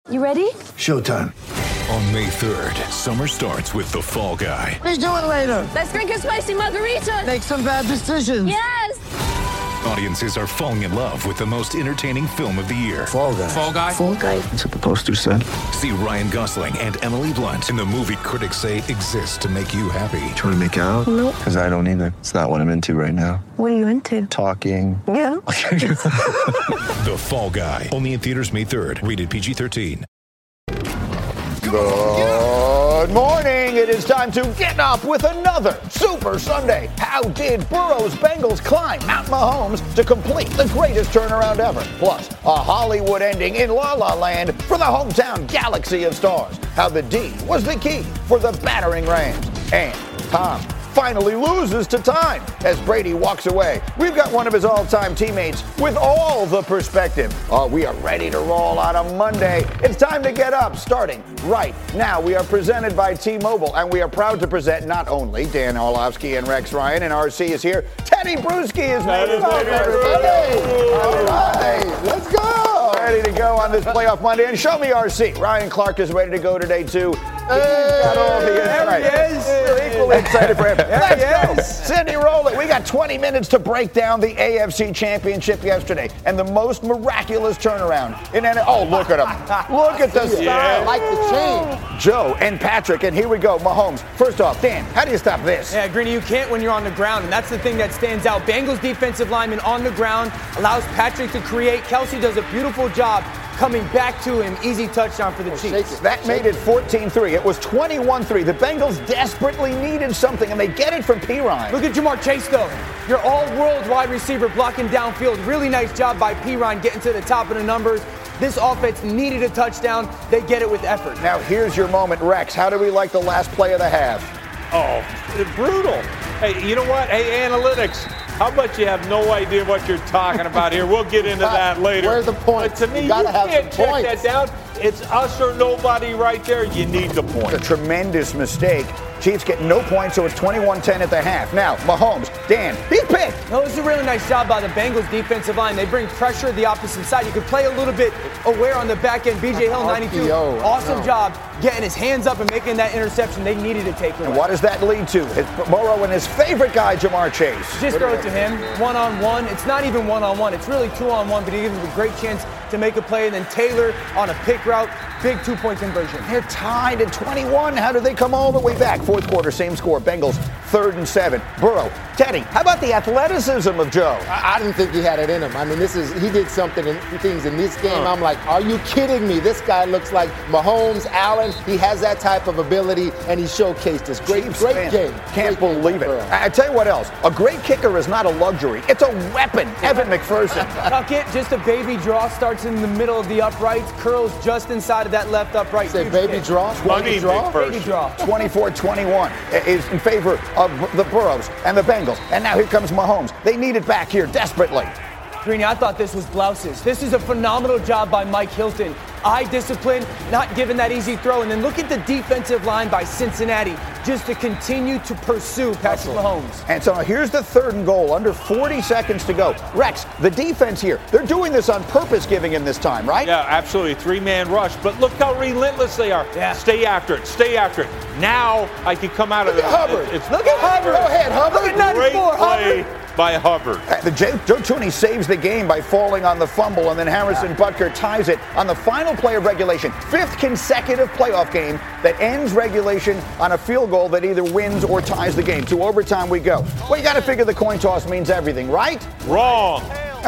You ready? Showtime. On May 3rd, summer starts with The Fall Guy. Let's do it later. Let's drink a spicy margarita. Make some bad decisions. Yes. Audiences are falling in love with the most entertaining film of the year. Fall Guy. Fall Guy? Fall guy. That's what the poster said. See Ryan Gosling and Emily Blunt in the movie critics say exists to make you happy. Trying to make it out? Nope. Because I don't either. It's not what I'm into right now. What are you into? Talking. Yeah. The Fall Guy. Only in theaters May 3rd. Rated PG-13. Good morning. It is time to get up with another Super Sunday. How did Burrow's Bengals climb Mount Mahomes to complete the greatest turnaround ever? Plus, a Hollywood ending in La La Land for the hometown galaxy of stars. How the D was the key for the battering Rams. And Tom finally loses to time as Brady walks away. We've got one of his all-time teammates with all the perspective. We are ready to roll on a Monday. It's time to get up, starting right now. We are presented by T-Mobile, and we are proud to present not only Dan Orlovsky and Rex Ryan, and RC is here. Teddy Bruschi is made it up, everybody. All right, let's go. Ready to go on this playoff Monday. And show me RC. Ryan Clark is ready to go today, too. He's got all the insight. There he is. We're equally excited for him. Let's go. Cindy, roll it. We got 20 minutes to break down the AFC Championship yesterday and the most miraculous turnaround in NFL. Oh, look at him. Look at the style. I like the change. Joe and Patrick, and here we go. Mahomes. First off, Dan, how do you stop this? Yeah, Greeny, you can't when you're on the ground, and that's the thing that stands out. Bengals defensive lineman on the ground allows Patrick to create. Kelsey does a beautiful job coming back to him. Easy touchdown for the Chiefs. That made it 14-3. It was 21-3. The Bengals desperately needed something, and they get it from Pirine. Look at Jamar Chase, though. Your all-world wide receiver blocking downfield. Really nice job by Pirine getting to the top of the numbers. This offense needed a touchdown. They get it with effort. Now, here's your moment, Rex. How do we like the last play of the half? Oh, brutal. Hey, you know what? Hey, analytics. How about you have no idea what you're talking about here? We'll get into that later. Where's the points? But to me, you gotta have can't some check points. that down. It's us or nobody right there. You need the It's a point. tremendous mistake. Chiefs get no points, so it's 21-10 at the half. Now, Mahomes, Dan, he's picked. No, it was a really nice job by the Bengals defensive line. They bring pressure the opposite side. You could play a little bit aware on the back end. BJ Hill, 92. RPO, Awesome job getting his hands up and making that interception. They needed to take away. And what does that lead to? It's Burrow and his favorite guy, Jamar Chase. Just throw it to him, one-on-one. It's not even one-on-one. It's really two-on-one, but he gives him a great chance to make a play. And then Taylor on a pick route, big two-point conversion. They're tied at 21. How do they come all the way back? Fourth quarter, same score. Bengals 3rd and 7. Burrow. Teddy, how about the athleticism of Joe? I didn't think he had it in him. I mean, he did things in this game. I'm like, are you kidding me? This guy looks like Mahomes, Allen. He has that type of ability, and he showcased this. Great game. Can't Great game believe by it. Burrow. I tell you what else. A great kicker is not a luxury. It's a weapon. Evan McPherson. Tuck it, just a baby draw, starts in the middle of the uprights, curls just inside of that left upright. Say Huge baby kick. draw. Money draw. McPherson. Baby draw. 24-21 is in favor of the Burrows and the Bengals. And now here comes Mahomes. They need it back here desperately. Greeny, I thought this was blouses. This is a phenomenal job by Mike Hilton. Eye discipline, not giving that easy throw. And then look at the defensive line by Cincinnati just to continue to pursue Patrick Mahomes. And so here's the 3rd and goal, under 40 seconds to go. Rex, the defense here, they're doing this on purpose, giving him this time, right? Yeah, absolutely. 3-man rush. But look how relentless they are. Yeah. Stay after it. Stay after it. Now I can come out of Look it. at Hubbard. Look at Hubbard. Go ahead, Hubbard. Look at Great 94, play Hubbard. by Hubbard. Joe Tooney saves the game by falling on the fumble, and then Harrison Butker ties it on the final play of regulation. 5th consecutive playoff game that ends regulation on a field goal that either wins or ties the game. To overtime we go. Well, you got to figure the coin toss means everything, right? Wrong.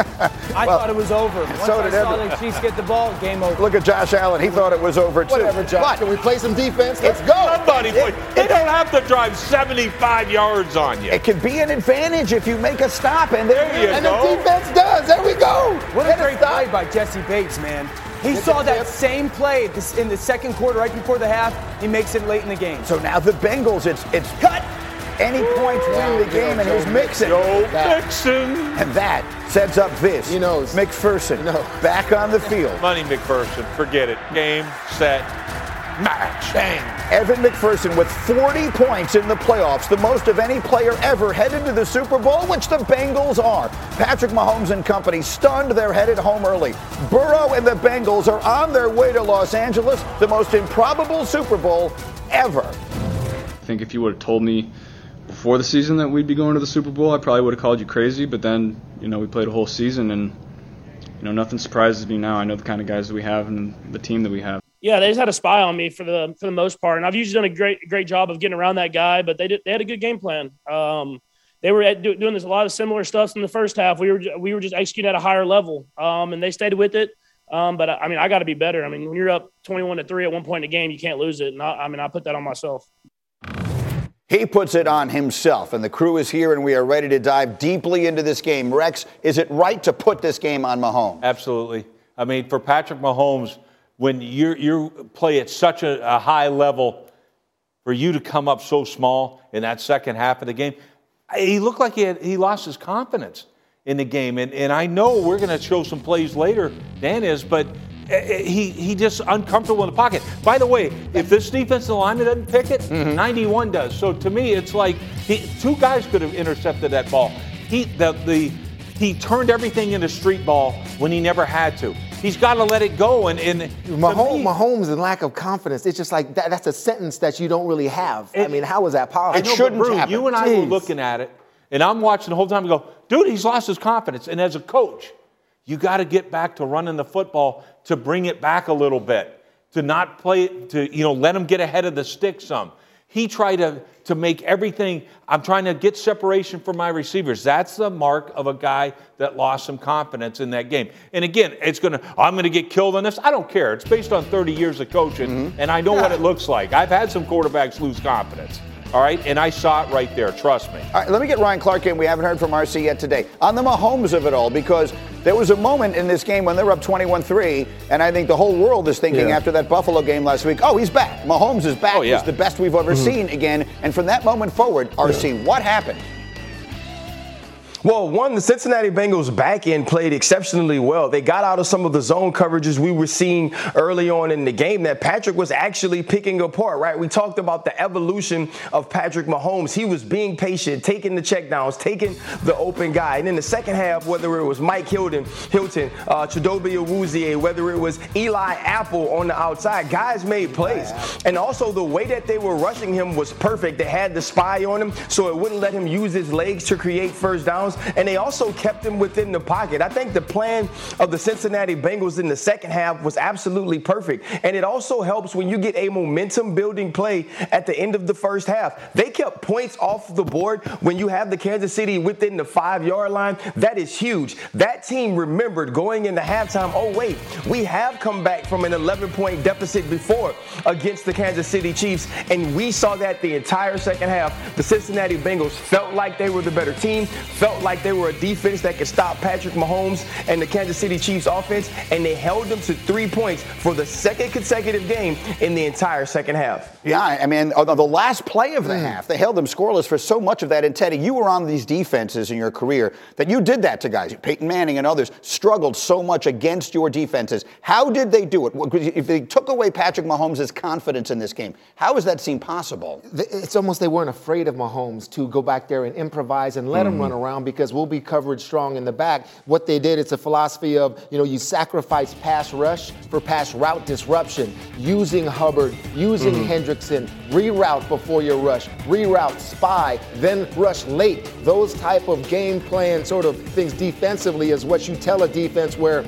I thought it was over. Once so I did saw everyone. the Chiefs get the ball, game over. Look at Josh Allen. He thought it was over, too. Whatever, Josh. But Can we play some defense? Let's go. Somebody, they don't have to drive 75 yards on you. it can be an advantage if you make a stop, and There you And go. the defense does. There we go. What a Let it great stop. play by Jesse Bates, man. He Get saw the that tip. same play in the second quarter, right before the half. He makes it late in the game. So now the Bengals, it's cut. Any points win the game, and here's Mixon. Joe Mixon. And that sets up this. He knows. McPherson He knows. back on the field. Money McPherson. Forget it. Game, set, match. Bang. Evan McPherson with 40 points in the playoffs, the most of any player ever headed to the Super Bowl, which the Bengals are. Patrick Mahomes and company stunned. They're headed home early. Burrow and the Bengals are on their way to Los Angeles, the most improbable Super Bowl ever. I think if you would have told me before the season that we'd be going to the Super Bowl, I probably would have called you crazy. But then, we played a whole season, and, nothing surprises me now. I know the kind of guys that we have and the team that we have. Yeah, they just had a spy on me for the most part, and I've usually done a great job of getting around that guy. But they had a good game plan. They were doing a lot of similar stuff in the first half. We were just executing at a higher level, and they stayed with it. But I got to be better. When you're up 21-3 at one point in the game, you can't lose it. And I put that on myself. He puts it on himself, and the crew is here, and we are ready to dive deeply into this game. Rex, is it right to put this game on Mahomes? Absolutely. For Patrick Mahomes, when you play at such a high level, for you to come up so small in that second half of the game, he looked like he lost his confidence in the game. And I know we're going to show some plays later, Dan is, but he just uncomfortable in the pocket. By the way, if this defensive lineman doesn't pick it, 91 does. So to me, it's like two guys could have intercepted that ball. He turned everything into street ball when he never had to. He's got to let it go. And Mahomes and lack of confidence, it's just like that's a sentence that you don't really have. How is that possible? It shouldn't happen. You and I were looking at it, and I'm watching the whole time and go, dude, he's lost his confidence. And as a coach, you got to get back to running the football to bring it back a little bit, to not play, to let him get ahead of the stick some. He tried to make everything, I'm trying to get separation from my receivers. That's the mark of a guy that lost some confidence in that game. And again, I'm going to get killed on this. I don't care. It's based on 30 years of coaching, and I know what it looks like. I've had some quarterbacks lose confidence. All right, and I saw it right there. Trust me. All right, let me get Ryan Clark in. We haven't heard from RC yet today. On the Mahomes of it all, because there was a moment in this game when they were up 21-3, and I think the whole world is thinking after that Buffalo game last week, he's back. Mahomes is back. He's the best we've ever seen again. And from that moment forward, RC, what happened? Well, the Cincinnati Bengals back end played exceptionally well. They got out of some of the zone coverages we were seeing early on in the game that Patrick was actually picking apart, right? We talked about the evolution of Patrick Mahomes. He was being patient, taking the checkdowns, taking the open guy. And in the second half, whether it was Mike Hilton, Chidobe Awuzie, whether it was Eli Apple on the outside, guys made plays. And also the way that they were rushing him was perfect. They had the spy on him, so it wouldn't let him use his legs to create first downs. And they also kept him within the pocket. I think the plan of the Cincinnati Bengals in the second half was absolutely perfect. And it also helps when you get a momentum-building play at the end of the first half. They kept points off the board when you have the Kansas City within the 5-yard line. That is huge. That team remembered going into halftime, we have come back from an 11-point deficit before against the Kansas City Chiefs. And we saw that the entire second half. The Cincinnati Bengals felt like they were the better team, felt like they were a defense that could stop Patrick Mahomes and the Kansas City Chiefs offense, and they held them to 3 points for the second consecutive game in the entire second half. Yeah, the last play of the half, they held them scoreless for so much of that. And Teddy, you were on these defenses in your career that you did that to guys. Peyton Manning and others struggled so much against your defenses. How did they do it? If they took away Patrick Mahomes' confidence in this game, how does that seem possible? It's almost they weren't afraid of Mahomes to go back there and improvise and let him run around because we'll be covered strong in the back. What they did, it's a philosophy of, you sacrifice pass rush for pass route disruption, using Hubbard, using Hendrickson, reroute before you rush, reroute, spy, then rush late. Those type of game plan sort of things defensively is what you tell a defense where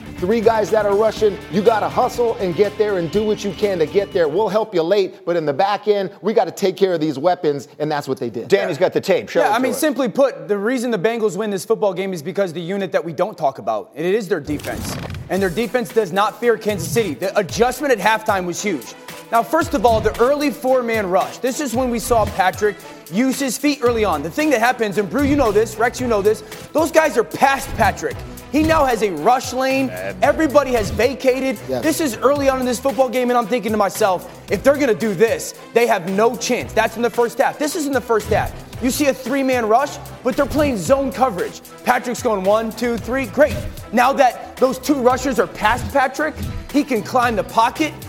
3 guys that are rushing, you got to hustle and get there and do what you can to get there. We'll help you late, but in the back end, we got to take care of these weapons, and that's what they did. Danny's got the tape. Simply put, the reason the Bengals win this football game is because the unit that we don't talk about, and it is their defense. And their defense does not fear Kansas City. The adjustment at halftime was huge. Now, first of all, the early 4-man rush. This is when we saw Patrick use his feet early on. The thing that happens, and Brew, you know this, Rex, you know this, those guys are past Patrick. He now has a rush lane. Everybody has vacated. Yes. This is early on in this football game, and I'm thinking to myself, if they're going to do this, they have no chance. That's in the first half. This is in the first half. You see a 3-man rush, but they're playing zone coverage. Patrick's going 1, 2, 3. Great. Now that those 2 rushers are past Patrick, he can climb the pocket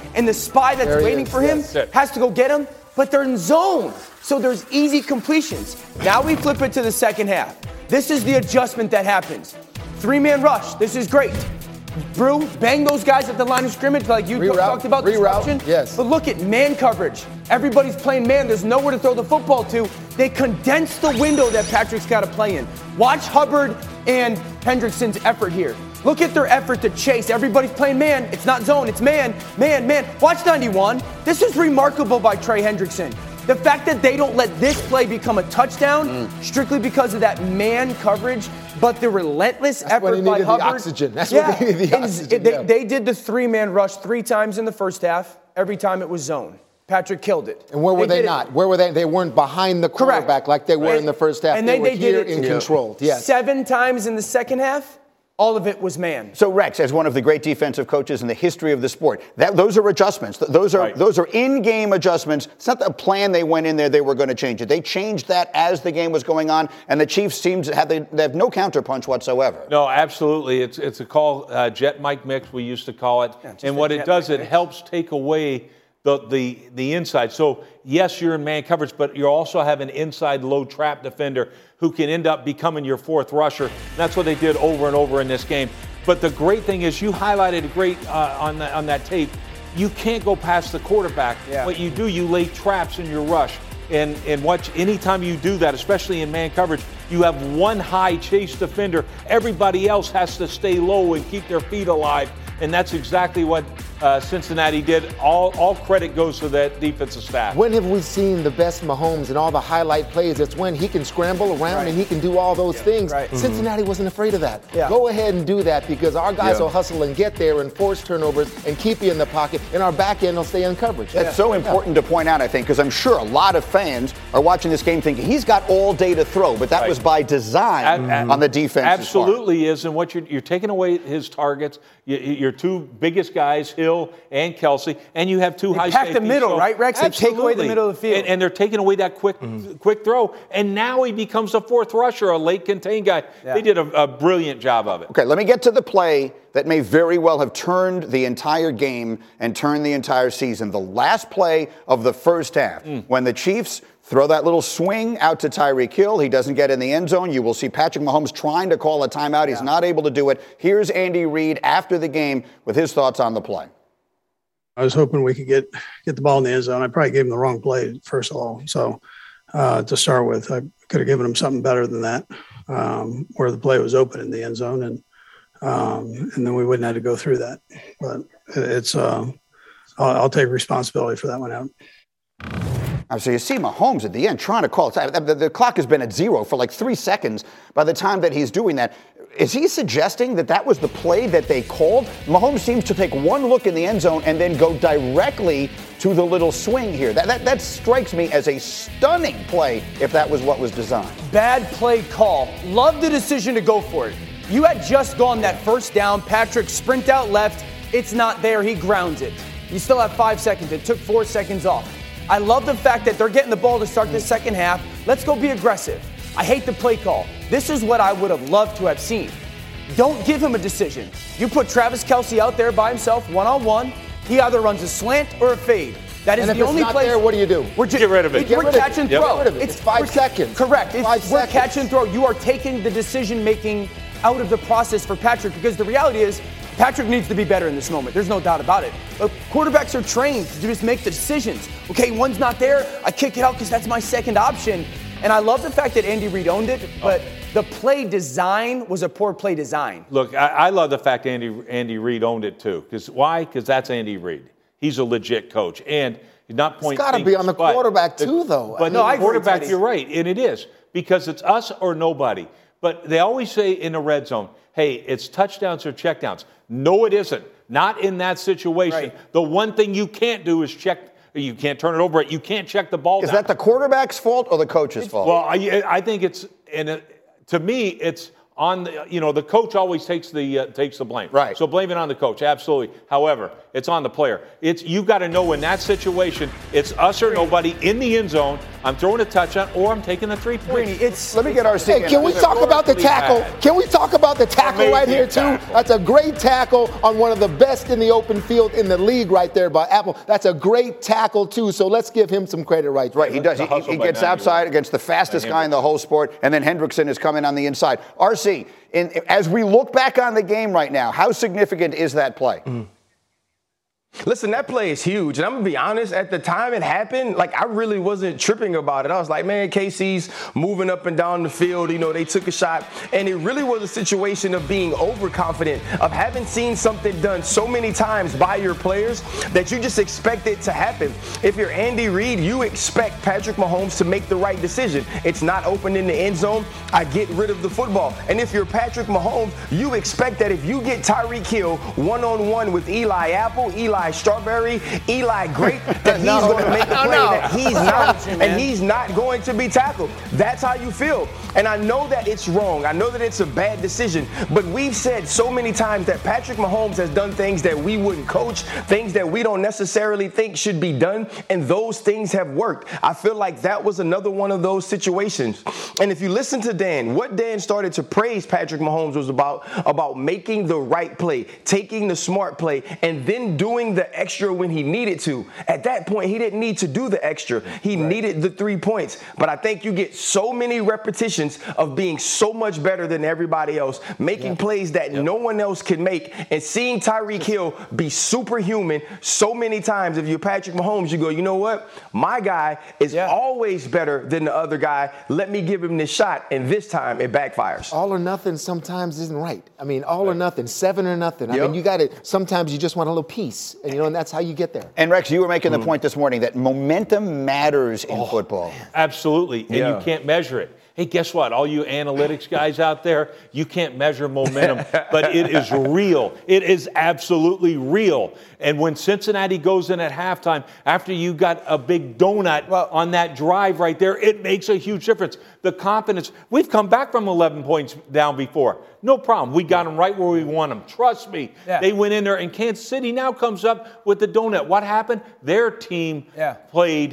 and the spy that's waiting for him has to go get him, but they're in zone. So there's easy completions. Now we flip it to the second half. This is the adjustment that happens. 3-man rush. This is great. Brew, bang those guys at the line of scrimmage like you talked about disruption. Yes. But look at man coverage. Everybody's playing man. There's nowhere to throw the football to. They condense the window that Patrick's got to play in. Watch Hubbard and Hendrickson's effort here. Look at their effort to chase. Everybody's playing man. It's not zone. It's man, man, man. Watch 91. This is remarkable by Trey Hendrickson. The fact that they don't let this play become a touchdown strictly because of that man coverage, but the relentless effort by Hubbard. The oxygen. That's what they needed the oxygen. They did the 3-man rush 3 times in the first half. Every time it was zone. Patrick killed it. And where were they not? Where were they? They weren't behind the quarterback like they were in the first half. And they were did here it in control. Yes. 7 times in the second half. All of it was man. So Rex, as one of the great defensive coaches in the history of the sport, those are adjustments. Those are in-game adjustments. It's not the plan they went in there they were going to change it. They changed that as the game was going on, and the Chiefs seem to have they have no counterpunch whatsoever. No, absolutely. It's a call jet mic mix we used to call it, and what it does, it helps take away the inside. So yes, you're in man coverage, but you also have an inside low trap defender who can end up becoming your fourth rusher. That's what they did over and over in this game. But the great thing is, you highlighted great on that tape. You can't go past the quarterback. Yeah. What you do, you lay traps in your rush. And anytime you do that, especially in man coverage, you have one high chase defender. Everybody else has to stay low and keep their feet alive. And that's exactly what Cincinnati did. All credit goes to that defensive staff. When have we seen the best Mahomes and all the highlight plays? It's when he can scramble around and he can do all those things. Right. Cincinnati wasn't afraid of that. Yeah. Go ahead and do that because our guys will hustle and get there and force turnovers and keep you in the pocket, and our back end will stay in coverage. That's so important to point out, I think, because I'm sure a lot of fans are watching this game thinking he's got all day to throw, but that was by design on the defense. Absolutely is, and what you're taking away his targets. Your 2 biggest guys, Hill and Kelsey, and you have 2 high safeties. Pack the middle, right, Rex? They take away the middle of the field. And they're taking away that quick throw, and now he becomes a fourth rusher, a late contain guy. Yeah. They did a brilliant job of it. Okay, let me get to the play that may very well have turned the entire game and turned the entire season. The last play of the first half, when the Chiefs throw that little swing out to Tyreek Hill. He doesn't get in the end zone. You will see Patrick Mahomes trying to call a timeout. He's not able to do it. Here's Andy Reid after the game with his thoughts on the play. I was hoping we could get the ball in the end zone. I probably gave him the wrong play, first of all. So to start with, I could have given him something better than that, where the play was open in the end zone, and then we wouldn't have to go through that. But it's I'll take responsibility for that one out. So you see Mahomes at the end trying to call it. The clock has been at 0 for like 3 seconds by the time that he's doing that. Is he suggesting that was the play that they called? Mahomes seems to take one look in the end zone and then go directly to the little swing here. That strikes me as a stunning play if that was what was designed. Bad play call. Love the decision to go for it. You had just gone that first down. Patrick sprint out left. It's not there. He grounds it. You still have 5 seconds. It took 4 seconds off. I love the fact that they're getting the ball to start the second half. Let's go be aggressive. I hate the play call. This is what I would have loved to have seen. Don't give him a decision. You put Travis Kelce out there by himself, one-on-one. He either runs a slant or a fade. That is the only place. There, what do? We're just, get rid of it. We're catch and throw. It's 5 seconds. Correct. We're catch and throw. You are taking the decision-making out of the process for Patrick, because the reality is Patrick needs to be better in this moment. There's no doubt about it. But quarterbacks are trained to just make the decisions. Okay, one's not there. I kick it out because that's my second option. And I love the fact that Andy Reid owned it, but the play design was a poor play design. Look, I love the fact Andy Reid owned it too. Why? Because that's Andy Reid. He's a legit coach. And he's not pointing. It's got to be on the quarterback too, though. But no, quarterback, you're right. And it is. Because it's us or nobody. But they always say in the red zone, hey, it's touchdowns or checkdowns. No, it isn't. Not in that situation. Right. The one thing you can't do is check. You can't turn it over. You can't check the ball. Is that the quarterback's fault or the coach's fault? Well, I think it's to me, it's on the, the coach always takes the blame. Right. So blame it on the coach, absolutely. However, it's on the player. You've got to know in that situation, it's us or nobody in the end zone. I'm throwing a touchdown or I'm taking a 3 points. Let me get RC. Hey, can we talk about the tackle? Can we talk about the tackle right here, too? That's a great tackle on one of the best in the open field in the league right there by Apple. That's a great tackle, too, so let's give him some credit right there. Right, he does. He gets outside against the fastest guy in the whole sport, and then Hendrickson is coming on the inside. RC, as we look back on the game right now, how significant is that play? Listen, that play is huge. And I'm going to be honest, at the time it happened, I really wasn't tripping about it. I was like, man, KC's moving up and down the field. They took a shot. And it really was a situation of being overconfident, of having seen something done so many times by your players that you just expect it to happen. If you're Andy Reid, you expect Patrick Mahomes to make the right decision. It's not open in the end zone. I get rid of the football. And if you're Patrick Mahomes, you expect that if you get Tyreek Hill one-on-one with Eli Apple, Eli Strawberry, Eli Grape, that he's going to make a play that he's not, and he's not going to be tackled. That's how you feel. And I know that it's wrong. I know that it's a bad decision. But we've said so many times that Patrick Mahomes has done things that we wouldn't coach, things that we don't necessarily think should be done, and those things have worked. I feel like that was another one of those situations. And if you listen to Dan, what Dan started to praise Patrick Mahomes was about making the right play, taking the smart play, and then doing the extra when he needed to. At that point, he didn't need to do the extra. He needed the 3 points. But I think you get so many repetitions of being so much better than everybody else, making plays that no one else can make, and seeing Tyreek Hill be superhuman so many times. If you're Patrick Mahomes, you go, you know what? My guy is always better than the other guy. Let me give him this shot, and this time it backfires. All or nothing sometimes isn't right. I mean, all or nothing, 7 or nothing. I mean, you got to, sometimes you just want a little piece, and that's how you get there. And Rex, you were making the point this morning that momentum matters in football. Absolutely, and you can't measure it. Hey, guess what? All you analytics guys out there, you can't measure momentum, but it is real. It is absolutely real. And when Cincinnati goes in at halftime, after you got a big donut on that drive right there, it makes a huge difference. The confidence. We've come back from 11 points down before. No problem. We got them right where we want them. Trust me. Yeah. They went in there, and Kansas City now comes up with the donut. What happened? Their team played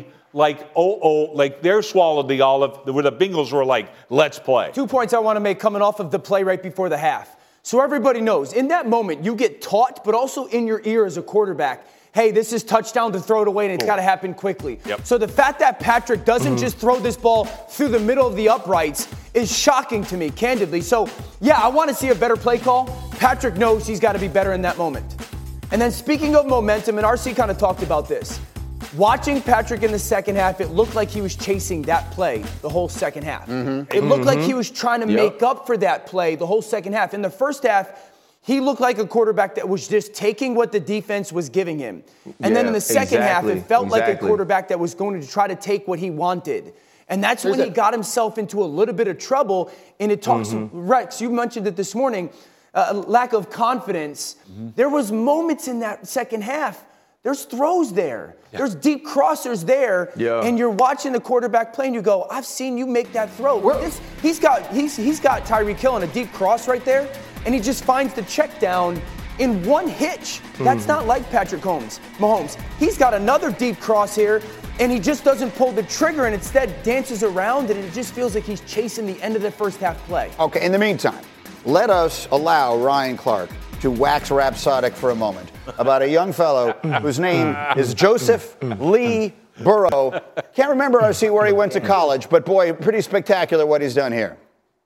like they're swallowed the olive, where the Bengals were like, let's play. 2 points I want to make coming off of the play right before the half. So everybody knows, in that moment, you get taught, but also in your ear as a quarterback, hey, this is touchdown to throw it away, and it's got to happen quickly. Yep. So the fact that Patrick doesn't just throw this ball through the middle of the uprights is shocking to me, candidly. So, yeah, I want to see a better play call. Patrick knows he's got to be better in that moment. And then speaking of momentum, and RC kind of talked about this, watching Patrick in the second half, it looked like he was chasing that play the whole second half. It looked like he was trying to make up for that play the whole second half. In the first half, he looked like a quarterback that was just taking what the defense was giving him. And then in the second half, it felt like a quarterback that was going to try to take what he wanted. And that's when he got himself into a little bit of trouble. And it talks, Rex, you mentioned it this morning, lack of confidence. There was moments in that second half. There's throws there. There's deep crossers there. And you're watching the quarterback play, and you go, I've seen you make that throw. He's got Tyreek Hill on a deep cross right there, and he just finds the check down in one hitch. That's not like Patrick Mahomes. He's got another deep cross here, and he just doesn't pull the trigger and instead dances around, and it just feels like he's chasing the end of the first half play. Okay, in the meantime, let us allow Ryan Clark to wax rhapsodic for a moment about a young fellow whose name is Joseph Lee Burrow. Can't remember, RC, where he went to college, but boy, pretty spectacular what he's done here.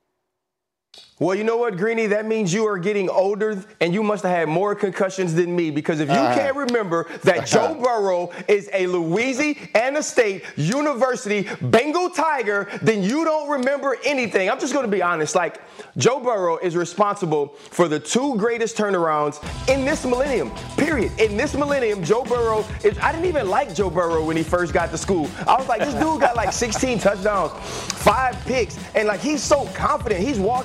Well, you know what, Greeny? That means you are getting older, and you must have had more concussions than me, because if you can't remember that Joe Burrow is a Louisiana State University Bengal Tiger, then you don't remember anything. I'm just going to be honest. Like, Joe Burrow is responsible for the 2 greatest turnarounds in this millennium, period. In this millennium, Joe Burrow is – I didn't even like Joe Burrow when he first got to school. I was like, this dude got like 16 touchdowns, 5 picks, and like he's so confident. He's walking around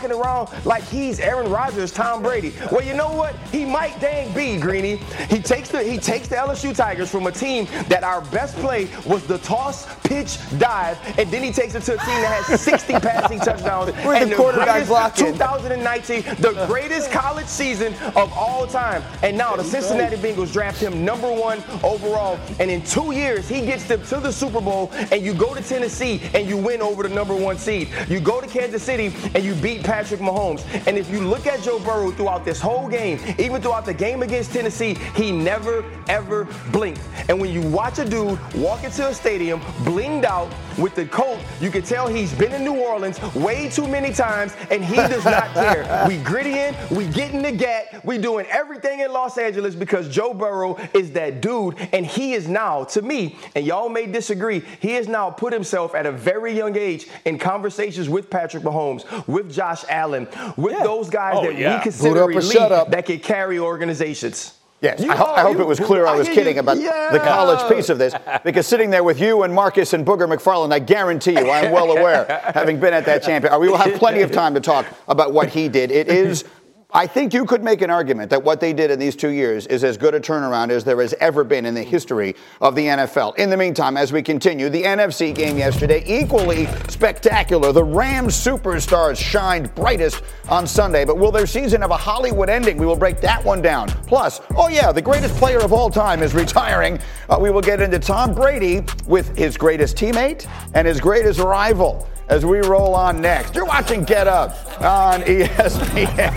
now like he's Aaron Rodgers, Tom Brady. Well, you know what? He might dang be, Greeny. He takes the LSU Tigers from a team that our best play was the toss, pitch, dive, and then he takes it to a team that has 60 passing touchdowns. And the quarterback blocking. 2019, the greatest college season of all time. And now the Cincinnati Bengals draft him number 1 overall. And in 2 years, he gets them to the Super Bowl, and you go to Tennessee and you win over the number 1 seed. You go to Kansas City and you beat Patrick Mahomes. And if you look at Joe Burrow throughout this whole game, even throughout the game against Tennessee, he never, ever blinked. And when you watch a dude walk into a stadium, blinged out with the coat, you can tell he's been in New Orleans way too many times, and he does not care. We gritty in, we get in the gat, we doing everything in Los Angeles because Joe Burrow is that dude, and he is now, to me, and y'all may disagree, he has now put himself at a very young age in conversations with Patrick Mahomes, with Josh Allen, with those guys that we consider elite that can carry organizations. Yes, I hope it was clear I was kidding about the college piece of this, because sitting there with you and Marcus and Booger McFarland, I guarantee you, I'm well aware, having been at that champion, we will have plenty of time to talk about what he did. It is, I think you could make an argument that what they did in these 2 years is as good a turnaround as there has ever been in the history of the NFL. In the meantime, as we continue, the NFC game yesterday, equally spectacular. The Rams superstars shined brightest on Sunday, but will their season have a Hollywood ending? We will break that one down. Plus, the greatest player of all time is retiring. We will get into Tom Brady with his greatest teammate and his greatest rival as we roll on next. You're watching Get Up on ESPN.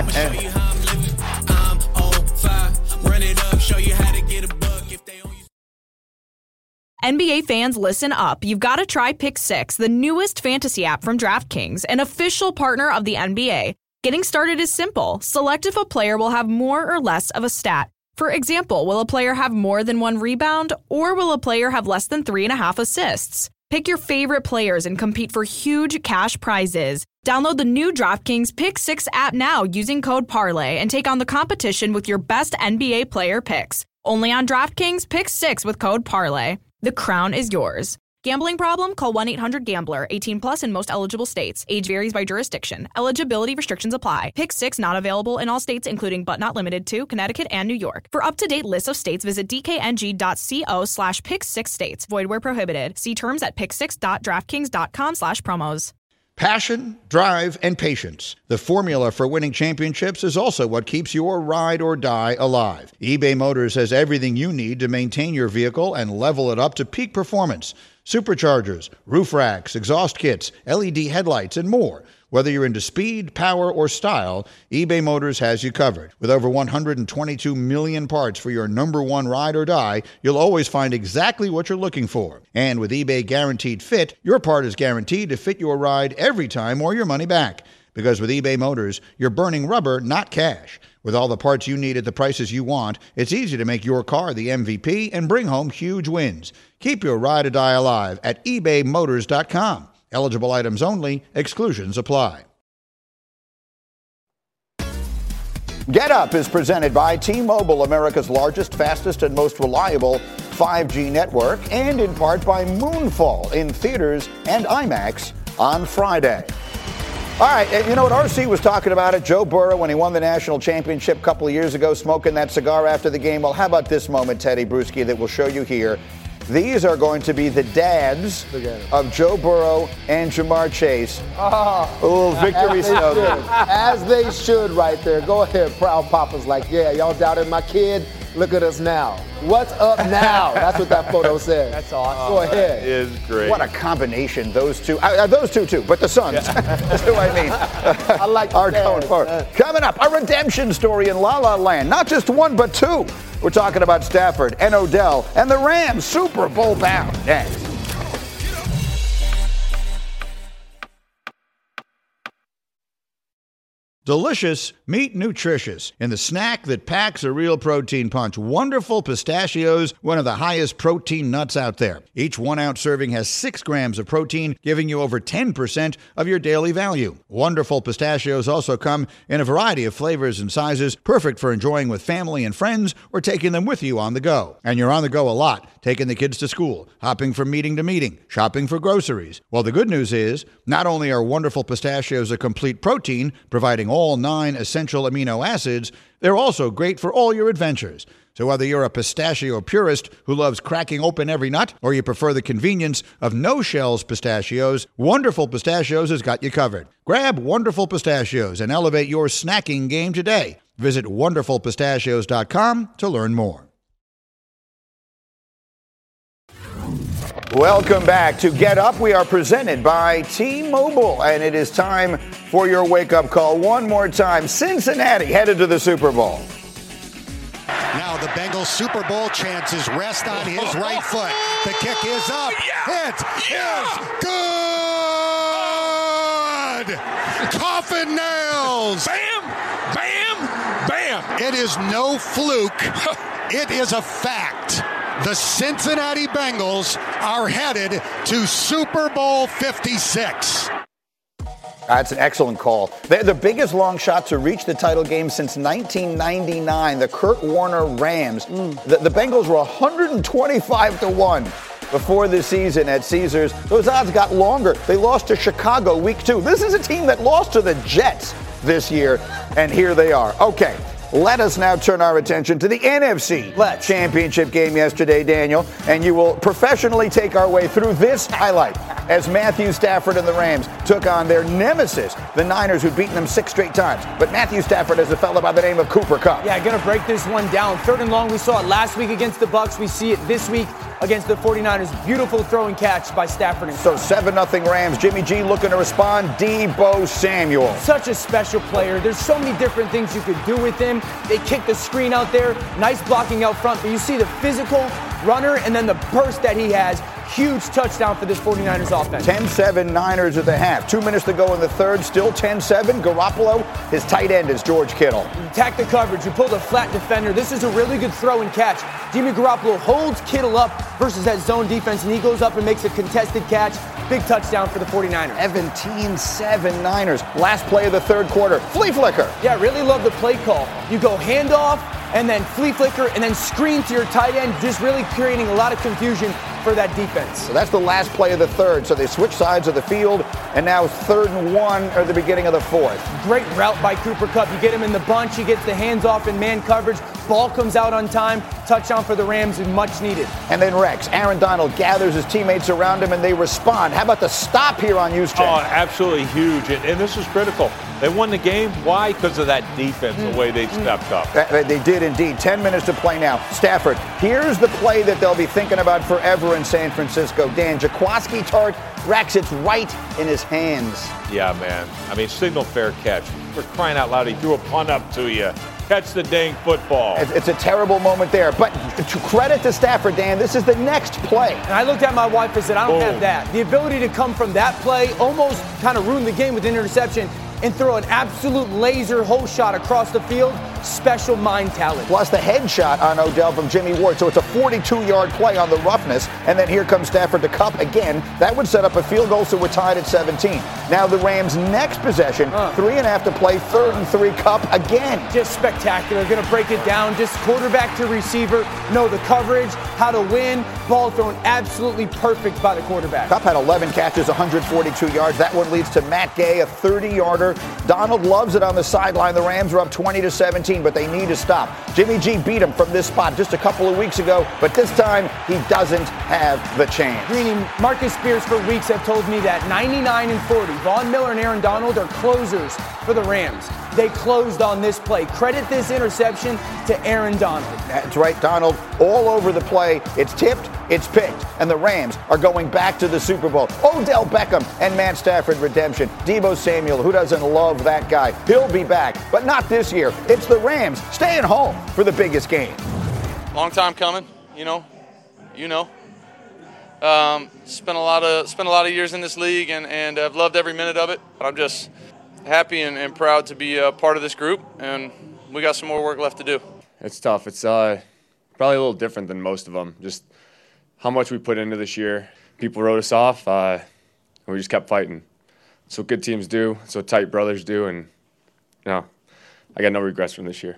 NBA fans, listen up. You've got to try Pick 6, the newest fantasy app from DraftKings, an official partner of the NBA. Getting started is simple. Select if a player will have more or less of a stat. For example, will a player have more than 1 rebound, or will a player have less than 3.5 assists? Pick your favorite players and compete for huge cash prizes. Download the new DraftKings Pick 6 app now using code PARLAY and take on the competition with your best NBA player picks. Only on DraftKings Pick 6 with code PARLAY. The crown is yours. Gambling problem? Call 1-800-GAMBLER. 18 plus in most eligible states. Age varies by jurisdiction. Eligibility restrictions apply. Pick 6 not available in all states, including but not limited to Connecticut and New York. For up-to-date lists of states, visit dkng.co/pick6states. Void where prohibited. See terms at pick6.draftkings.com/promos. Passion, drive, and patience. The formula for winning championships is also what keeps your ride or die alive. eBay Motors has everything you need to maintain your vehicle and level it up to peak performance. Superchargers, roof racks, exhaust kits, LED headlights, and more. Whether you're into speed, power, or style, eBay Motors has you covered. With over 122 million parts for your number one ride or die, you'll always find exactly what you're looking for. And with eBay Guaranteed Fit, your part is guaranteed to fit your ride every time or your money back. Because with eBay Motors, you're burning rubber, not cash. With all the parts you need at the prices you want, it's easy to make your car the MVP and bring home huge wins. Keep your ride or die alive at ebaymotors.com. Eligible items only. Exclusions apply. Get Up is presented by T-Mobile, America's largest, fastest, and most reliable 5G network, and in part by Moonfall in theaters and IMAX on Friday. All right, you know what RC was talking about it, Joe Burrow, when he won the national championship a couple of years ago, smoking that cigar after the game. Well, how about this moment, Teddy Bruschi, that we'll show you here? These are going to be the dads of Joe Burrow and Jamar Chase. Oh, victory slogan. As they should right there. Go ahead, proud papa's like, yeah, y'all doubted my kid. Look at us now. What's up now? That's what that photo said. That's awesome. Go ahead. That is great. What a combination, those two. Those two, too, but the sons. That's who I mean. I like are going forward. Coming up, a redemption story in La La Land. Not just one, but two. We're talking about Stafford and Odell and the Rams Super Bowl bound. Next. Delicious, meet nutritious. In the snack that packs a real protein punch, Wonderful Pistachios, one of the highest protein nuts out there. Each 1 ounce serving has 6 grams of protein, giving you over 10% of your daily value. Wonderful Pistachios also come in a variety of flavors and sizes, perfect for enjoying with family and friends or taking them with you on the go. And you're on the go a lot, taking the kids to school, hopping from meeting to meeting, shopping for groceries. Well, the good news is, not only are Wonderful Pistachios a complete protein, providing all 9 essential amino acids, they're also great for all your adventures. So whether you're a pistachio purist who loves cracking open every nut, or you prefer the convenience of no-shells pistachios, Wonderful Pistachios has got you covered. Grab Wonderful Pistachios and elevate your snacking game today. Visit wonderfulpistachios.com to learn more. Welcome back to Get Up. We are presented by T-Mobile, and it is time for your wake-up call. One more time, Cincinnati headed to the Super Bowl. Now the Bengals Super Bowl chances rest on his right foot. The kick is up. It is good. Coffin nails. Bam, bam, bam. It is no fluke. It is a fact. The Cincinnati Bengals are headed to Super Bowl 56. That's an excellent call. They're the biggest long shot to reach the title game since 1999, the Kurt Warner Rams. The Bengals were 125-1 before the season at Caesars. Those odds got longer. They lost to Chicago week 2. This is a team that lost to the Jets this year, and here they are. Okay. Let us now turn our attention to the NFC Championship game yesterday, Daniel, and you will professionally take our way through this highlight as Matthew Stafford and the Rams took on their nemesis, the Niners, who'd beaten them 6 straight times. But Matthew Stafford has a fellow by the name of Cooper Kupp. Yeah, going to break this one down. 3rd and long, we saw it last week against the Bucs. We see it this week against the 49ers. Beautiful throw and catch by Stafford. And so 7-0 Rams. Jimmy G looking to respond. Deebo Samuel. Such a special player. There's so many different things you could do with him. They kick the screen out there. Nice blocking out front. But you see the physical runner and then the burst that he has. Huge touchdown for this 49ers offense. 10-7 Niners at the half. 2 minutes to go in the third. Still 10-7. Garoppolo, his tight end is George Kittle. You attack the coverage. You pull the flat defender. This is a really good throw and catch. Jimmy Garoppolo holds Kittle up versus that zone defense, and he goes up and makes a contested catch. Big touchdown for the 49ers. 17-7 Niners. Last play of the third quarter. Flea flicker. Yeah, really love the play call. You go handoff, and then flea flicker, and then screen to your tight end, just really creating a lot of confusion for that defense. So that's the last play of the third. So they switch sides of the field, and now 3rd and 1 or the beginning of the 4th. Great route by Cooper Kupp. You get him in the bunch. He gets the hands off in man coverage. Ball comes out on time. Touchdown for the Rams and much needed. And then Rex, Aaron Donald gathers his teammates around him, and they respond. How about the stop here on Juszczyk? Oh, absolutely huge. And this is critical. They won the game. Why? Because of that defense, the way they stepped up. They did indeed. 10 minutes to play now. Stafford, here's the play that they'll be thinking about forever in San Francisco. Dan, Jaquiski Tartt racks it right in his hands. Yeah, man. I mean, signal fair catch. For crying out loud, he threw a punt up to you. Catch the dang football. It's a terrible moment there. But to credit to Stafford, Dan, this is the next play. And I looked at my wife and said, I don't have that. The ability to come from that play almost kind of ruined the game with an interception and throw an absolute laser hole shot across the field. Special mind talent. Plus the headshot on Odell from Jimmy Ward. So it's a 42-yard play on the roughness. And then here comes Stafford to Kupp again. That would set up a field goal, so we're tied at 17. Now the Rams' next possession, 3.5 to play, 3rd and 3, Kupp again. Just spectacular. Going to break it down. Just quarterback to receiver. Know the coverage, how to win. Ball thrown absolutely perfect by the quarterback. Kupp had 11 catches, 142 yards. That one leads to Matt Gay, a 30-yarder. Donald loves it on the sideline. The Rams are up 20-17, but they need to stop. Jimmy G beat him from this spot just a couple of weeks ago, but this time he doesn't have the chance. Greeny, Marcus Spears for weeks have told me that 99 and 40, Von Miller and Aaron Donald are closers for the Rams. They closed on this play. Credit this interception to Aaron Donald. That's right, Donald, all over the play. It's tipped, it's picked, and the Rams are going back to the Super Bowl. Odell Beckham and Matt Stafford redemption. Deebo Samuel, who doesn't love that guy? He'll be back, but not this year. It's the Rams staying home for the biggest game. Long time coming, you know. Spent a lot of years in this league, and I've loved every minute of it. But happy and proud to be a part of this group, and we got some more work left to do. It's tough. It's probably a little different than most of them. Just how much we put into this year. People wrote us off, and we just kept fighting. That's what good teams do. That's what tight brothers do, and I got no regrets from this year.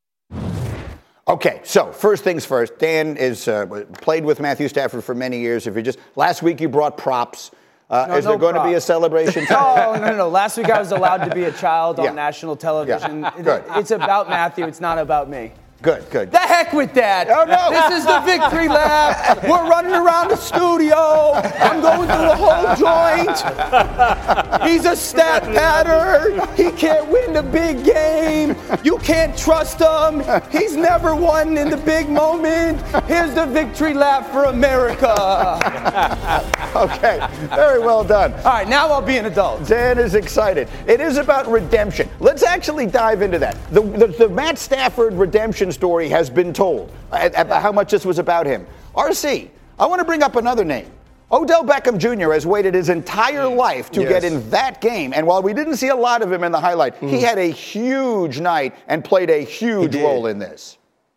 Okay, so first things first. Dan is played with Matthew Stafford for many years. Last week you brought props. Is there going to be a celebration? No. Last week I was allowed to be a child on national television. Yeah. Good. It's about Matthew. It's not about me. Good. The heck with that. Oh, no. This is the victory lap. We're running around the studio. I'm going through the whole joint. He's a stat patter. He can't win the big game. You can't trust him. He's never won in the big moment. Here's the victory lap for America. Okay, very well done. All right, now I'll be an adult. Dan is excited. It is about redemption. Let's actually dive into that. The Matt Stafford redemption story has been told, about how much this was about him. RC, I want to bring up another name. Odell Beckham Jr. has waited his entire life to get in that game, and while we didn't see a lot of him in the highlight, he had a huge night and played a huge role in this.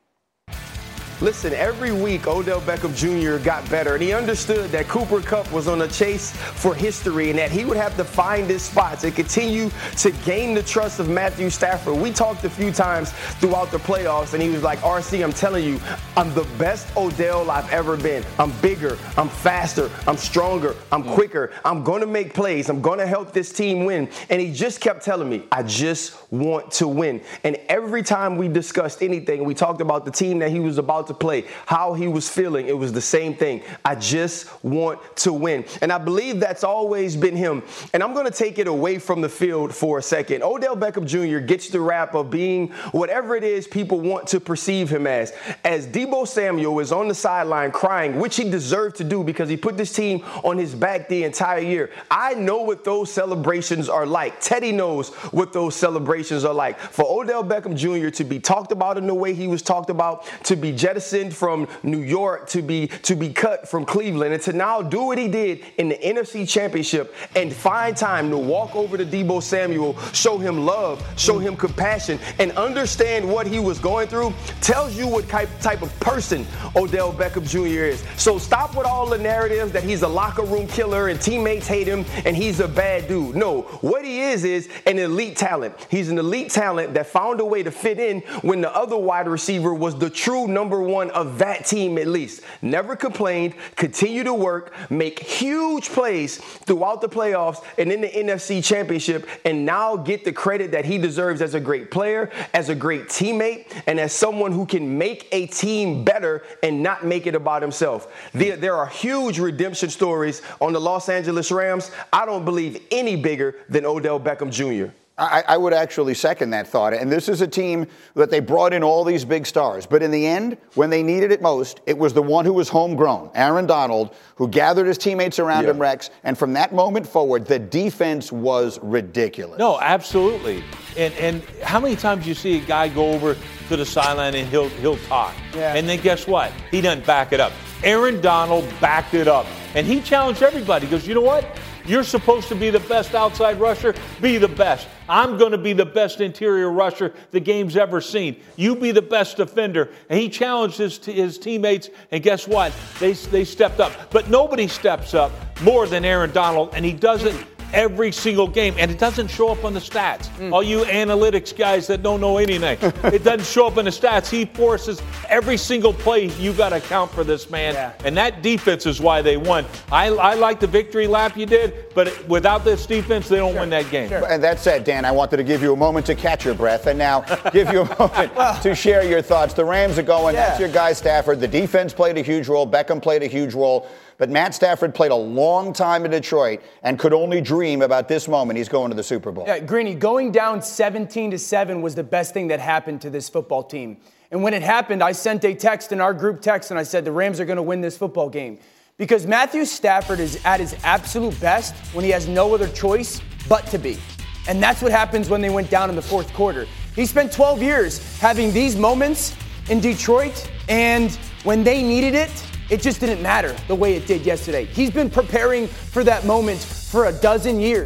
Listen, every week Odell Beckham Jr. got better, and he understood that Cooper Kupp was on a chase for history and that he would have to find his spots and continue to gain the trust of Matthew Stafford. We talked a few times throughout the playoffs, and he was like, RC, I'm telling you, I'm the best Odell I've ever been. I'm bigger, I'm faster, I'm stronger, I'm quicker, I'm going to make plays, I'm going to help this team win. And he just kept telling me, I just want to win. And every time we discussed anything, we talked about the team that he was about to play, how he was feeling, it was the same thing. I just want to win. And I believe that's always been him. And I'm going to take it away from the field for a second. Odell Beckham Jr. gets the rap of being whatever it is people want to perceive him as. As Deebo Samuel is on the sideline crying, which he deserved to do because he put this team on his back the entire year. I know what those celebrations are like. Teddy knows what those celebrations are like. For Odell Beckham Jr. to be talked about in the way he was talked about, to be jettisoned from New York, to be cut from Cleveland, and to now do what he did in the NFC Championship and find time to walk over to Deebo Samuel, show him love, show him compassion, and understand what he was going through, tells you what type of person Odell Beckham Jr. is. So stop with all the narratives that he's a locker room killer and teammates hate him and he's a bad dude. No, what he is an elite talent. He's an elite talent that found a way to fit in when the other wide receiver was the true number one of that team at least. Never complained, continue to work, make huge plays throughout the playoffs and in the NFC Championship, and now get the credit that he deserves as a great player, as a great teammate, and as someone who can make a team better and not make it about himself. There are huge redemption stories on the Los Angeles Rams. I don't believe any bigger than Odell Beckham Jr. I would actually second that thought. And this is a team that they brought in all these big stars. But in the end, when they needed it most, it was the one who was homegrown, Aaron Donald, who gathered his teammates around him, Rex. And from that moment forward, the defense was ridiculous. No, absolutely. And how many times you see a guy go over to the sideline and he'll talk? Yeah. And then guess what? He doesn't back it up. Aaron Donald backed it up. And he challenged everybody. He goes, you know what? You're supposed to be the best outside rusher. Be the best. I'm going to be the best interior rusher the game's ever seen. You be the best defender. And he challenged his teammates, and guess what? They stepped up. But nobody steps up more than Aaron Donald, and he does it every single game, and it doesn't show up on the stats. All you analytics guys that don't know anything, it doesn't show up in the stats. He forces every single play. You got to account for this man, and that defense is why they won. I like the victory lap you did, but without this defense, they don't win that game. And that said, Dan, I wanted to give you a moment to catch your breath, and now give you a moment to share your thoughts. The Rams are going. That's your guy, Stafford. The defense played a huge role. Beckham played a huge role. But Matt Stafford played a long time in Detroit and could only dream about this moment. He's going to the Super Bowl. Yeah, Greeny, going down 17-7 was the best thing that happened to this football team. And when it happened, I sent a text in our group text, and I said the Rams are going to win this football game. Because Matthew Stafford is at his absolute best when he has no other choice but to be. And that's what happens when they went down in the fourth quarter. He spent 12 years having these moments in Detroit, and when they needed it, it just didn't matter the way it did yesterday. He's been preparing for that moment for a dozen years.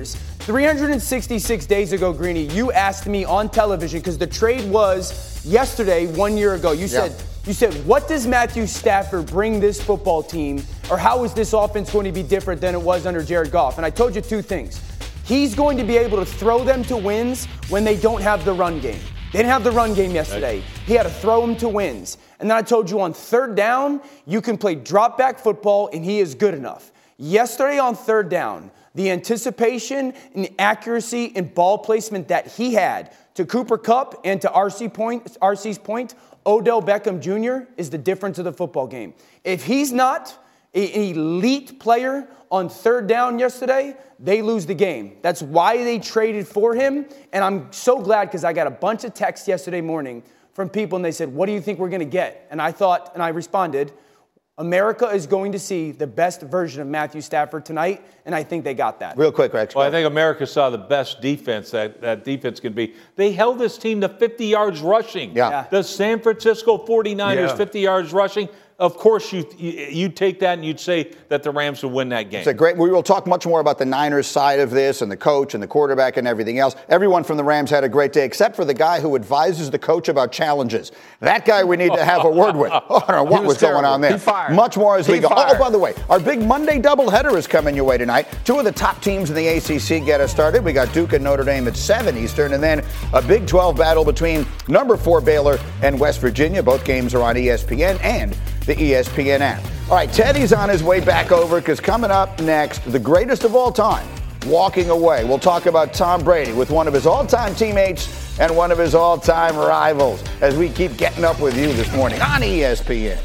366 days ago, Greeny, you asked me on television, because the trade was yesterday, 1 year ago. You said, what does Matthew Stafford bring this football team, or how is this offense going to be different than it was under Jared Goff? And I told you two things. He's going to be able to throw them to wins when they don't have the run game. They didn't have the run game yesterday. He had to throw them to wins. And then I told you on third down, you can play drop back football, and he is good enough. Yesterday on third down, the anticipation and the accuracy and ball placement that he had to Cooper Kupp and to RC's point, Odell Beckham Jr. is the difference of the football game. If he's not an elite player on third down yesterday, they lose the game. That's why they traded for him. And I'm so glad, because I got a bunch of texts yesterday morning from people, and they said, what do you think we're going to get? And I responded, America is going to see the best version of Matthew Stafford tonight, and I think they got that. Real quick, Rex. Well, I think America saw the best defense that defense can be. They held this team to 50 yards rushing. Yeah. The San Francisco 49ers, 50 yards rushing. Of course, you'd take that and you'd say that the Rams would win that game. It's great. We will talk much more about the Niners side of this and the coach and the quarterback and everything else. Everyone from the Rams had a great day, except for the guy who advises the coach about challenges. That guy we need to have a word with. Oh, I don't know what was going on there. Much more as we go. Oh, by the way, our big Monday doubleheader is coming your way tonight. Two of the top teams in the ACC get us started. We got Duke and Notre Dame at 7 Eastern, and then a Big 12 battle between number 4 Baylor and West Virginia. Both games are on ESPN and the ESPN app. All right, Teddy's on his way back over, because coming up next, the greatest of all time, walking away. We'll talk about Tom Brady with one of his all-time teammates and one of his all-time rivals as we keep getting up with you this morning on ESPN.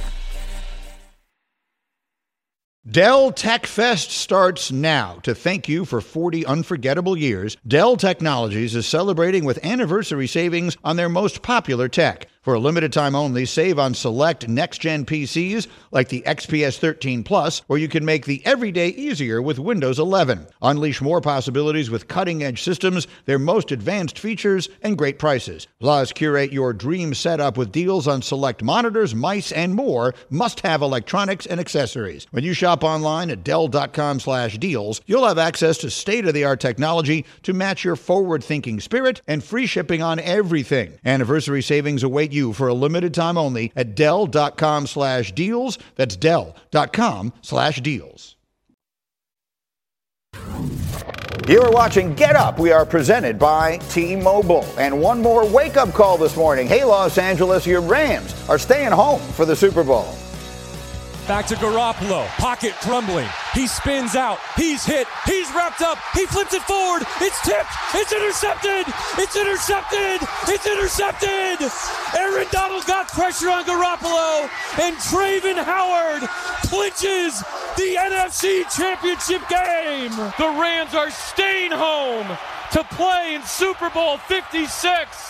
Dell Tech Fest starts now. To thank you for 40 unforgettable years, Dell Technologies is celebrating with anniversary savings on their most popular tech. For a limited time only, save on select next-gen PCs like the XPS 13 Plus, or you can make the everyday easier with Windows 11. Unleash more possibilities with cutting-edge systems, their most advanced features, and great prices. Plus, curate your dream setup with deals on select monitors, mice, and more must-have electronics and accessories. When you shop online at Dell.com/deals, you'll have access to state-of-the-art technology to match your forward-thinking spirit and free shipping on everything. Anniversary savings await you for a limited time only at Dell.com/deals. That's Dell.com/deals. You are watching Get Up. We are presented by T-Mobile. And one more wake-up call this morning. Hey, Los Angeles, your Rams are staying home for the Super Bowl. Back to Garoppolo, pocket crumbling. He spins out, he's hit, he's wrapped up, he flips it forward, it's tipped, it's intercepted, it's intercepted, it's intercepted! Aaron Donald got pressure on Garoppolo, and Travin Howard clinches the NFC Championship game! The Rams are staying home to play in Super Bowl 56!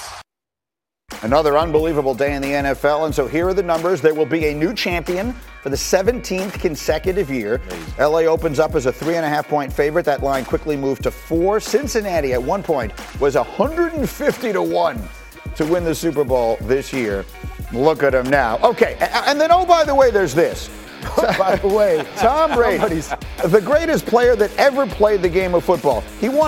Another unbelievable day in the NFL, and so here are the numbers. There will be a new champion for the 17th consecutive year. LA opens up as a 3.5-point favorite. That line quickly moved to 4. Cincinnati at one point was 150-1 to win the Super Bowl this year. Look at them now. Okay, and then, oh, by the way, there's this. By the way, Tom Brady, the greatest player that ever played the game of football. He won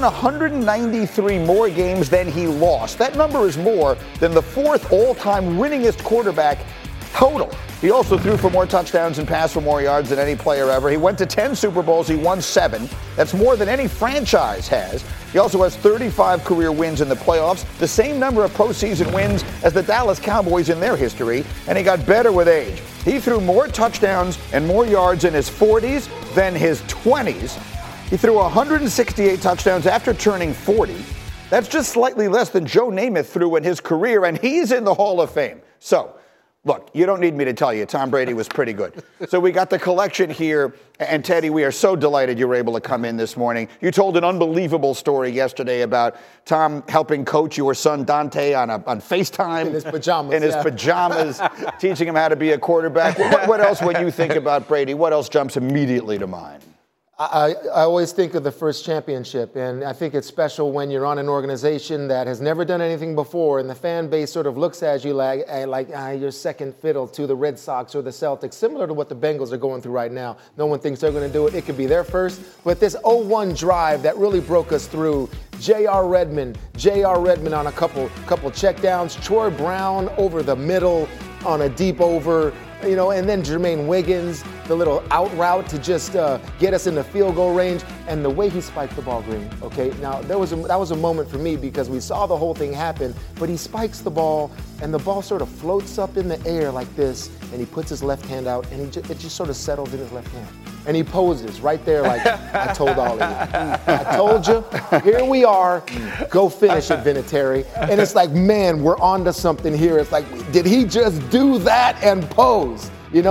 193 more games than he lost. That number is more than the 4th all-time winningest quarterback total. He also threw for more touchdowns and passed for more yards than any player ever. He went to 10 Super Bowls. He won 7. That's more than any franchise has. He also has 35 career wins in the playoffs, the same number of postseason wins as the Dallas Cowboys in their history, and he got better with age. He threw more touchdowns and more yards in his 40s than his 20s. He threw 168 touchdowns after turning 40. That's just slightly less than Joe Namath threw in his career, and he's in the Hall of Fame. So, look, you don't need me to tell you, Tom Brady was pretty good. So we got the collection here. And Teddy, we are so delighted you were able to come in this morning. You told an unbelievable story yesterday about Tom helping coach your son Dante on FaceTime. In his pajamas. In his pajamas, teaching him how to be a quarterback. What else, when you think about Brady, what else jumps immediately to mind? I always think of the first championship, and I think it's special when you're on an organization that has never done anything before, and the fan base sort of looks at you like you're second fiddle to the Red Sox or the Celtics, similar to what the Bengals are going through right now. No one thinks they're going to do it. It could be their first. But this 0-1 drive that really broke us through, J.R. Redmond on a couple checkdowns, Troy Brown over the middle on a deep over, and then Jermaine Wiggins, the little out route to just get us in the field goal range, and the way he spiked the ball, Green. Okay, now that was a moment for me because we saw the whole thing happen, but he spikes the ball, and the ball sort of floats up in the air like this, and he puts his left hand out, and it just sort of settles in his left hand. And he poses right there like, I told all of you. I told you, here we are, go finish it, Vinatieri. And it's like, man, we're on to something here. It's like, did he just do that and pose?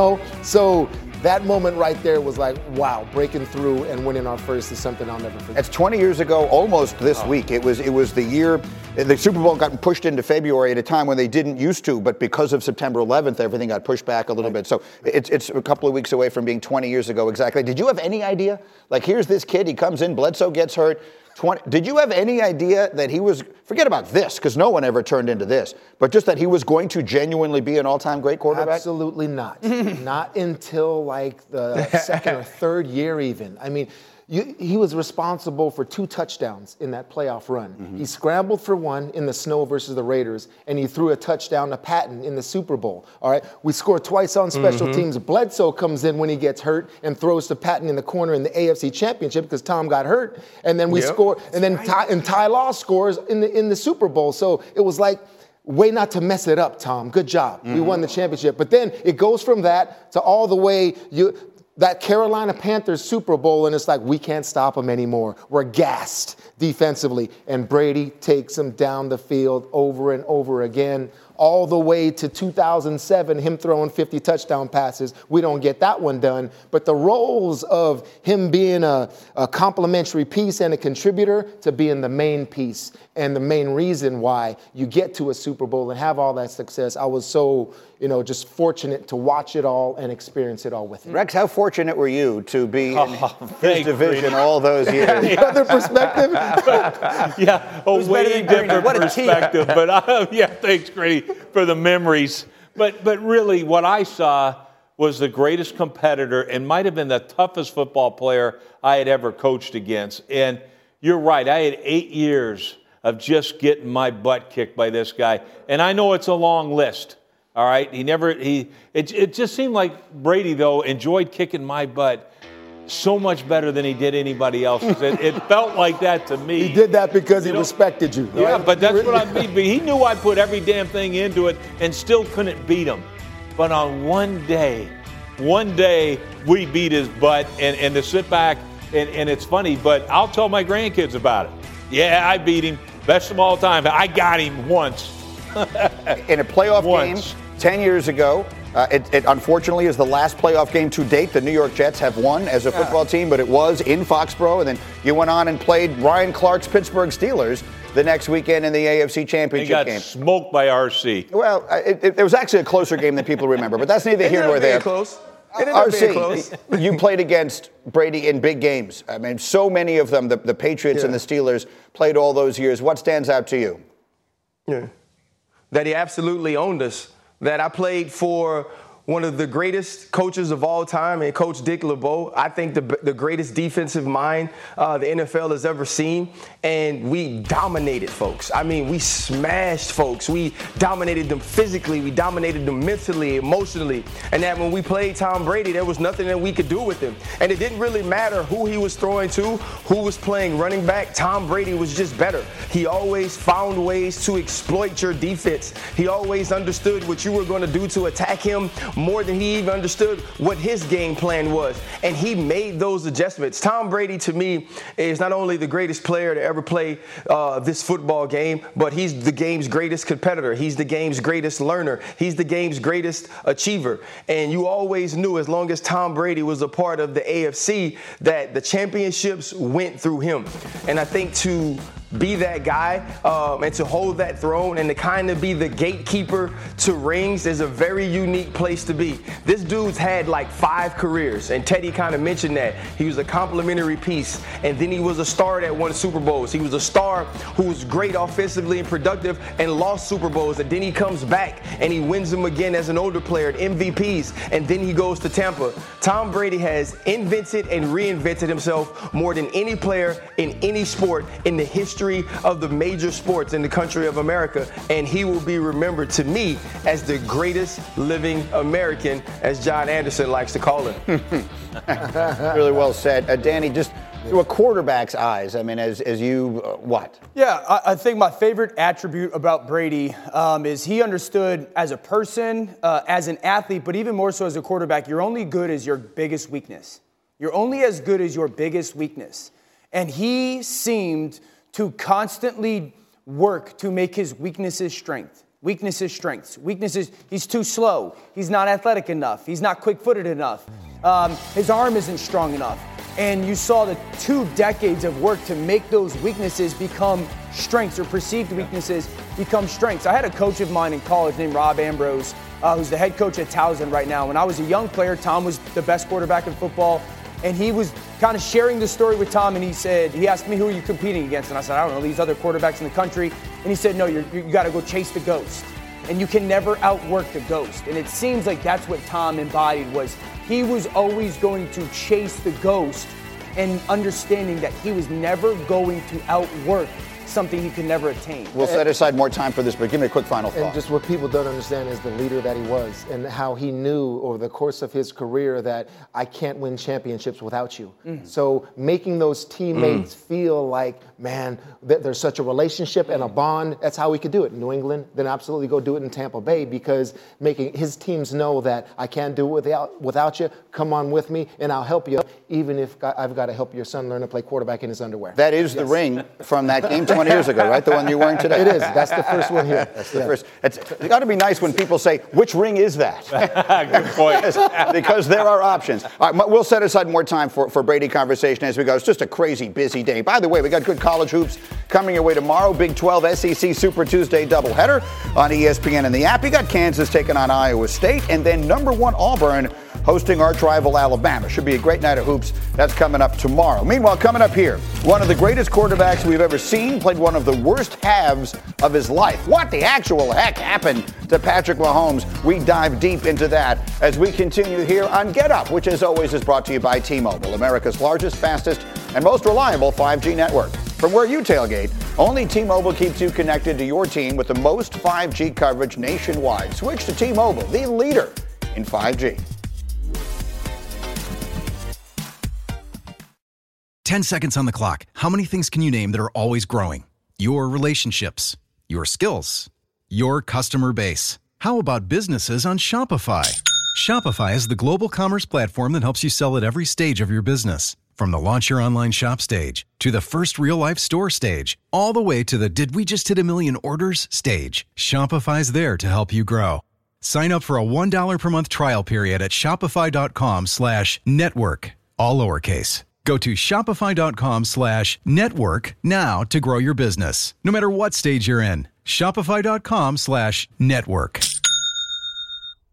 So that moment right there was like, wow, breaking through and winning our first is something I'll never forget. It's 20 years ago, almost this week. It was the year the Super Bowl got pushed into February at a time when they didn't used to, but because of September 11th, everything got pushed back a little bit. So it's a couple of weeks away from being 20 years ago exactly. Did you have any idea? Like, here's this kid, he comes in, Bledsoe gets hurt. Did you have any idea that he was, forget about this, because no one ever turned into this, but just that he was going to genuinely be an all-time great quarterback? Absolutely not. Not until like the second or third year even. I mean, he was responsible for 2 touchdowns in that playoff run. Mm-hmm. He scrambled for one in the snow versus the Raiders, and he threw a touchdown to Patton in the Super Bowl. All right, we scored twice on special teams. Bledsoe comes in when he gets hurt and throws to Patton in the corner in the AFC Championship because Tom got hurt, and then we score, and then Ty Law scores in the Super Bowl. So it was like, way not to mess it up, Tom. Good job. We won the championship. But then it goes from that to all the way that Carolina Panthers Super Bowl, and it's like, we can't stop them anymore. We're gassed defensively. And Brady takes them down the field over and over again, all the way to 2007, him throwing 50 touchdown passes. We don't get that one done. But the roles of him being a complimentary piece and a contributor to being the main piece and the main reason why you get to a Super Bowl and have all that success, I was so, just fortunate to watch it all and experience it all with him. Rex, how fortunate were you to be in his division all those years? Other perspective? Way different perspective. But thanks, Grady, for the memories. But really, what I saw was the greatest competitor and might have been the toughest football player I had ever coached against. And you're right, I had 8 years of just getting my butt kicked by this guy. And I know it's a long list. All right, it just seemed like Brady, though, enjoyed kicking my butt so much better than he did anybody else's. It felt like that to me. He did that because he respected you. Yeah, but that's what I mean. But he knew I put every damn thing into it and still couldn't beat him. But on one day, we beat his butt, and to sit back, and it's funny, but I'll tell my grandkids about it. Yeah, I beat him. Best of all time. I got him once. In a playoff game 10 years ago. It unfortunately is the last playoff game to date the New York Jets have won as a football team, but it was in Foxborough. And then you went on and played Ryan Clark's Pittsburgh Steelers the next weekend in the AFC Championship game. Smoked by RC. Well, it was actually a closer game than people remember, but that's neither here nor there. Close. RC, you played against Brady in big games. I mean, so many of them, the Patriots and the Steelers played all those years. What stands out to you? Yeah. That he absolutely owned us. That I played for one of the greatest coaches of all time, and Coach Dick LeBeau. I think the greatest defensive mind the NFL has ever seen. And we dominated folks. I mean, we smashed folks. We dominated them physically. We dominated them mentally, emotionally. And that when we played Tom Brady, there was nothing that we could do with him. And it didn't really matter who he was throwing to, who was playing running back. Tom Brady was just better. He always found ways to exploit your defense. He always understood what you were going to do to attack him more than he even understood what his game plan was. And he made those adjustments. Tom Brady, to me, is not only the greatest player to ever play this football game, but he's the game's greatest competitor. He's the game's greatest learner. He's the game's greatest achiever. And you always knew, as long as Tom Brady was a part of the AFC, that the championships went through him. And I think to be that guy and to hold that throne and to kind of be the gatekeeper to rings is a very unique place to be. This dude's had like 5 careers, and Teddy kind of mentioned that. He was a complimentary piece, and then he was a star that won Super Bowls. He was a star who was great offensively and productive and lost Super Bowls, and then he comes back and he wins them again as an older player at MVPs, and then he goes to Tampa. Tom Brady has invented and reinvented himself more than any player in any sport in the history of the major sports in the country of America, and he will be remembered to me as the greatest living American, as John Anderson likes to call him. Really well said. Danny, just through a quarterback's eyes, I mean, as you, what? Yeah, I think my favorite attribute about Brady is he understood as a person, as an athlete, but even more so as a quarterback, you're only good as your biggest weakness. You're only as good as your biggest weakness. And he seemed to constantly work to make his weaknesses strength. Weaknesses, strengths. Weaknesses, he's too slow. He's not athletic enough. He's not quick-footed enough. His arm isn't strong enough. And you saw the 2 decades of work to make those weaknesses become strengths, or perceived weaknesses become strengths. I had a coach of mine in college named Rob Ambrose, who's the head coach at Towson right now. When I was a young player, Tom was the best quarterback in football. And he was kind of sharing the story with Tom, and he asked me, who are you competing against? And I said, I don't know, these other quarterbacks in the country. And he said, no, you got to go chase the ghost. And you can never outwork the ghost. And it seems like that's what Tom embodied, was he was always going to chase the ghost, and understanding that he was never going to outwork something he could never attain. We'll set aside more time for this, but give me a quick final thought. And just what people don't understand is the leader that he was, and how he knew over the course of his career that I can't win championships without you. So making those teammates feel like, man, there's such a relationship and a bond, that's how we could do it in New England. Then absolutely go do it in Tampa Bay, because making his teams know that I can't do it without you, come on with me, and I'll help you, even if I've got to help your son learn to play quarterback in his underwear. That is the ring from that game 20 years ago, right? The one you're wearing today. It is. That's the first one here. That's the first. It's got to be nice when people say, which ring is that? Good point. Because there are options. All right, we'll set aside more time for Brady conversation as we go. It's just a crazy busy day. By the way, we got good college hoops coming your way tomorrow. Big 12 SEC Super Tuesday doubleheader on ESPN and the app. You got Kansas taking on Iowa State, and then number 1 Auburn hosting arch rival Alabama. Should be a great night of hoops. That's coming up tomorrow. Meanwhile, coming up here, one of the greatest quarterbacks we've ever seen played one of the worst halves of his life. What the actual heck happened to Patrick Mahomes? We dive deep into that as we continue here on Get Up, which as always is brought to you by T-Mobile, America's largest, fastest, and most reliable 5G network. From where you tailgate, only T-Mobile keeps you connected to your team with the most 5G coverage nationwide. Switch to T-Mobile, the leader in 5G. 10 seconds on the clock. How many things can you name that are always growing? Your relationships, your skills, your customer base. How about businesses on Shopify? Shopify is the global commerce platform that helps you sell at every stage of your business. From the launch your online shop stage, to the first real-life store stage, all the way to the did we just hit 1 million orders stage. Shopify's there to help you grow. Sign up for a $1 per month trial period at shopify.com/network, all lowercase. Go to shopify.com/network now to grow your business, no matter what stage you're in. Shopify.com/network.